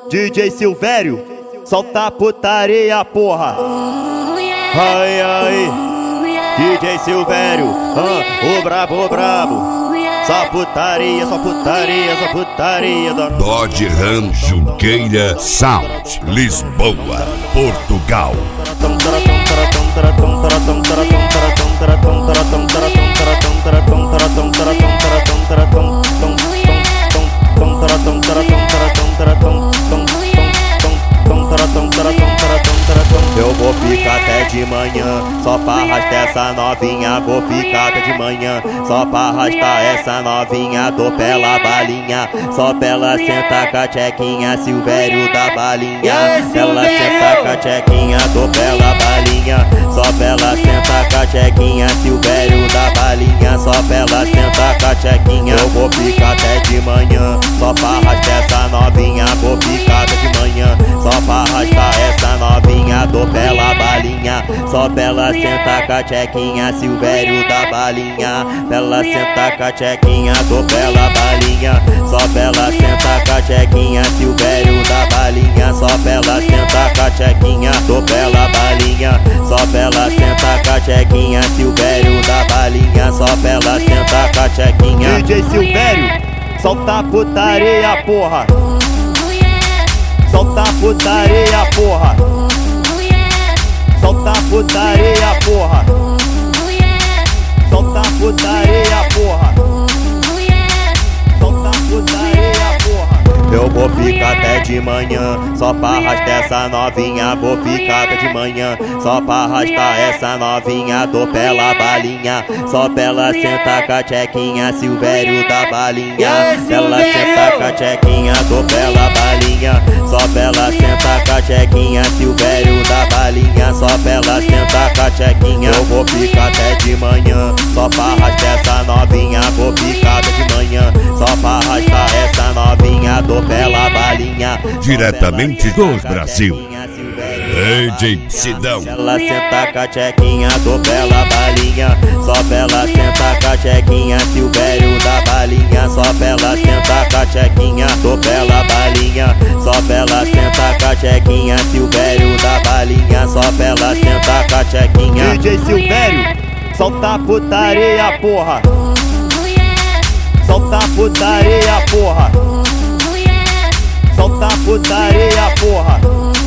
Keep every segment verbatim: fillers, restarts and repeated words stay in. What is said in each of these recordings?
D J Silvério, solta a putaria, porra. Ai, ai, D J Silvério, ah, o brabo, o brabo. Só putaria, só putaria, só putaria. Dodge Ram Junqueira Sound, Lisboa, Portugal. Eu vou ficar até de manhã, só pra arrastar essa novinha. Vou ficar até de manhã, só pra arrastar essa novinha. Dou pela balinha, só pra ela sentar com a tchequinha. Silvério da balinha, ela senta com a tchequinha. Dou pela balinha, só pra ela sentar com a tchequinha. Silvério da balinha, só pra ela sentar com a tchequinha. Eu vou ficar até de manhã, só pra arrastar essa novinha. Vou ficar até de manhã, só pra arrastar essa novinha. Dou pela balinha, só pra ela sentar com a tchequinha. Silvério da balinha, pra ela sentar com a tchequinha. Dou pela balinha, só pra ela sentar com a tchequinha. Silvério da balinha, só pra ela sentar com a tchequinha. Dou pela balinha, só pra ela sentar com a tchequinha. Silvério da balinha, só pra ela sentar com a tchequinha. D J Silvério, solta a putaria, porra. Solta a putaria, porra. Solta a putaria, porra. Solta a putaria, porra. Solta a putaria, porra. Eu vou ficar até de manhã, só pra arrastar essa novinha. Vou ficar até de manhã, só pra arrastar essa novinha. Dou pela balinha, só pra ela sentar com a tchequinha. Silvério da balinha, ela senta com a tchequinha. Dou pela balinha, só pra ela sentar com a tchequinha. Silvério da balinha, só pra ela sentar com a tchequinha. Eu vou ficar até de manhã, só pra arrastar essa novinha. Vou ficar até de manhã, só pra arrastar essa novinha. Dou pela balinha, diretamente do Brasil, D J Sidão. Ela senta com a tchequinha. Dou pela balinha, só pra ela sentar com a tchequinha. Silvério da balinha, só pra ela sentar com a tchequinha. Dou pela balinha, só pra ela sentar com a tchequinha. Silvério da balinha, só pra ela sentar com a tchequinha. D J Silvério, solta a putaria, porra. Solta a putaria, porra. Solta a putaria, porra.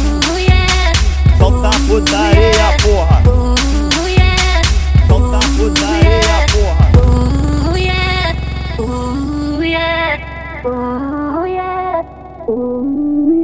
Solta a putaria, porra. Solta a putaria, porra. Ooh yeah, ooh yeah, ooh yeah, ooh yeah.